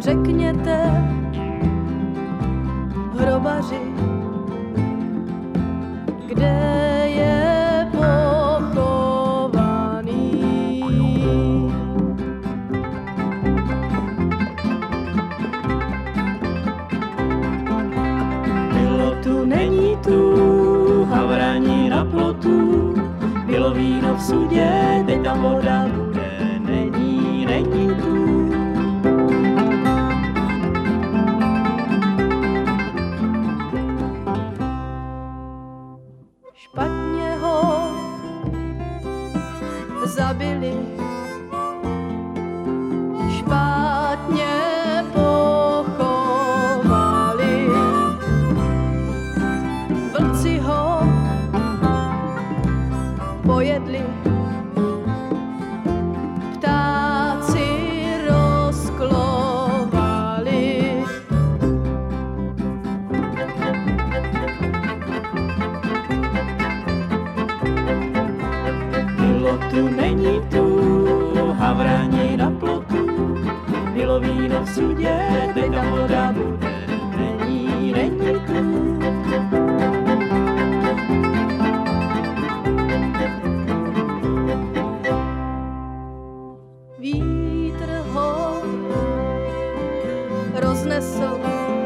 řekněte, hrobaři, kde je pochovaný. Bylo tu, není tu, havrani na plotu, bylo víno v sudě, teď tam voda bude, není tu. Špatně ho zabili, špatně pochovali, vlci ho pojedli, ptáci rozklovali. Bylo tu, není tu, havrani na plotu, bylo víno v sudě, teď tam voda bude, není tu. Vítr ho roznesl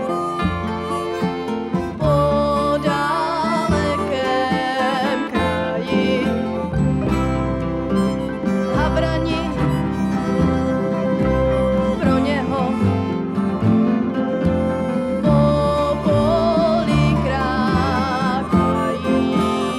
po dalekém kraji. Havrani pro něho po poli krákají.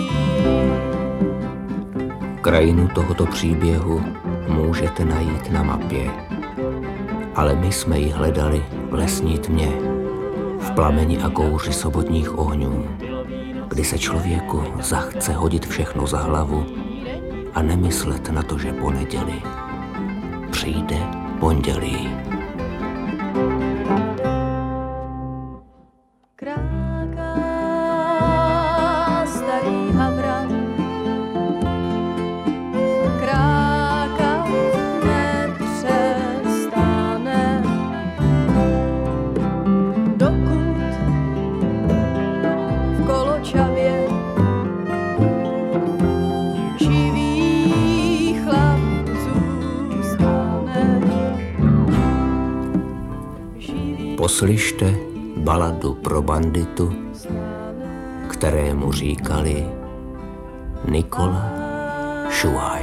Krajinu tohoto příběhu můžete najít na mapě, ale my jsme ji hledali v lesní tmě, v plameni a kouři sobotních ohňů, kdy se člověku zachce hodit všechno za hlavu a nemyslet na to, že po neděli přijde pondělí. Kráká starý havran, krákat nepřestane, dokud v Koločavě živý chlap zůstane. Poslyšte baladu pro banditu, kterému říkali Nikola Šuhaj.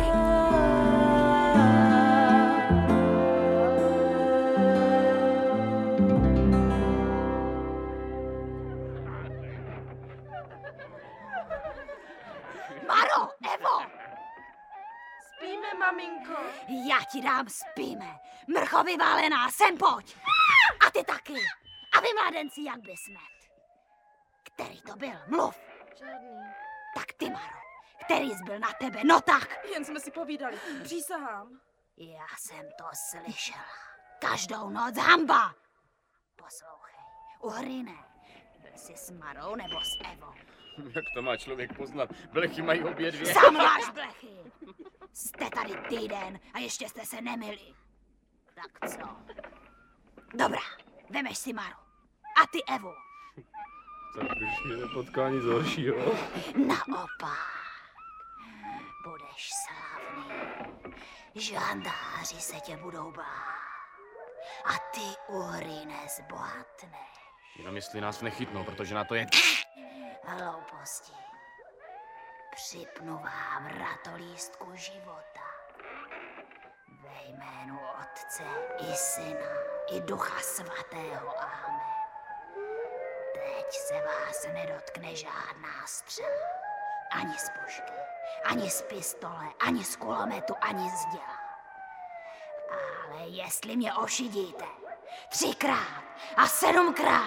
Maro, Evo! Spíme, maminko. Já ti dám, spíme. Mrcho vyválená, sem pojď. A ty taky. A vy mladenci, jak by smet. Který to byl? Mluv. Žádný. Tak ty, Maro. Který jsi byl na tebe? No tak. Jen jsme si povídali. Přísahám. Já jsem to slyšela. Každou noc hamba. Poslouchej, Uhryne. Byl jsi s Marou nebo s Evou? Jak to má člověk poznat? Blechy mají obě dvě. Sám máš blechy. Jste tady týden a ještě jste se nemili. Tak co? Dobrá, vemeš si Maru. A ty Evu. Tak už mě nepotká nic horšího. Naopak. Budeš slavný. Žandáři se tě budou bát. A ty, Uhryne, zbohatneš. Jenom jestli nás nechytnou, protože na to je... Hlouposti. Připnu vám ratolístku života. Ve jménu Otce i Syna i Ducha Svatého. Amen. Teď se vás nedotkne žádná střela. Ani z pušky, ani z pistole, ani z kulometu, ani z děla. Ale jestli mě ošidíte 3krát a 7krát,